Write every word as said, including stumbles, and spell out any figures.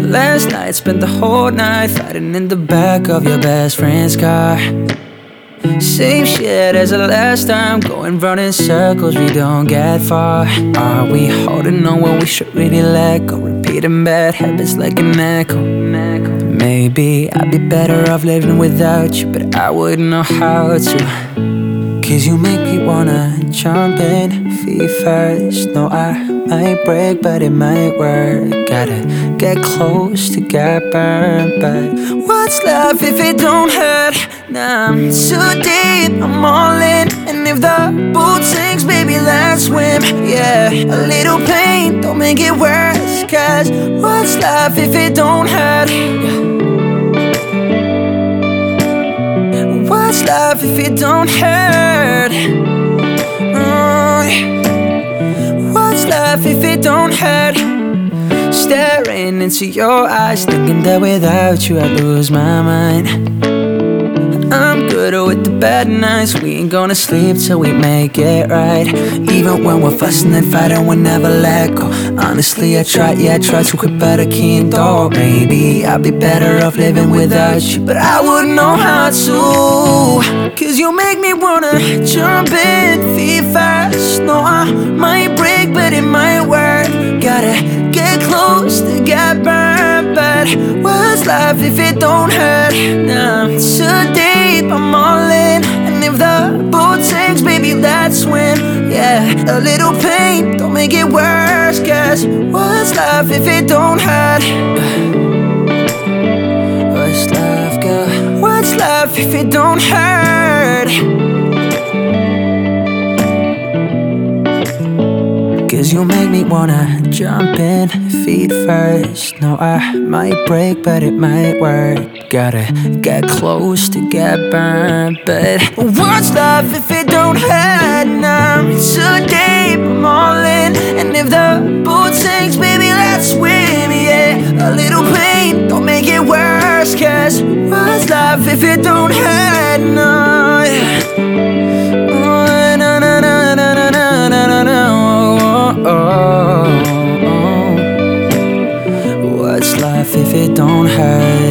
Last night, spent the whole night fighting in the back of your best friend's car. Same shit as the last time, going round in circles, we don't get far. Are we holding on when we should really let go? Repeating bad habits like an echo. Maybe I'd be better off living without you, but I wouldn't know how to. Cause you make me wanna jump in feet first. No, I might break, but it might work. Gotta get close to get burned. But what's love if it don't hurt? Nah, I'm too deep, I'm all in. And if the boat sinks, baby, let's swim. Yeah, a little pain, don't make it worse. Cause what's love if it don't hurt? What's love if it don't hurt? Oh, what's love if it don't hurt? Staring into your eyes, thinking that without you I'd lose my mind. I'm good with the bad nights, we ain't gonna sleep till we make it right. Even when we're fussing and fighting, we'll never let go. Honestly, I tried, yeah, I tried to quit, but I can't though. Maybe I'd be better off living without you, but I wouldn't know how to. Cause you make me wanna jump in feet first. No, I might break, but it might work. Gotta get close to get burned. But what's life if it don't hurt? Nah, I'm too deep, I'm all in. And if the boat sinks, baby, let's swim. Yeah, a little pain, don't make it worse. Cause what's life if it don't hurt? What's life, girl? What's life if it don't hurt? Cause you make me wanna jump in feet first. No, I might break, but it might work. Gotta get close to get burned. But what's love if it don't hurt? Now it's too deep, I'm all in. And if the boat sinks, baby, let's swim. Yeah, a little pain, don't make it worse. Cause what's love if it don't hurt? No, yeah. Oh, no, no, no, no, no, no, no, no. Oh, oh, oh. What's life if it don't hurt?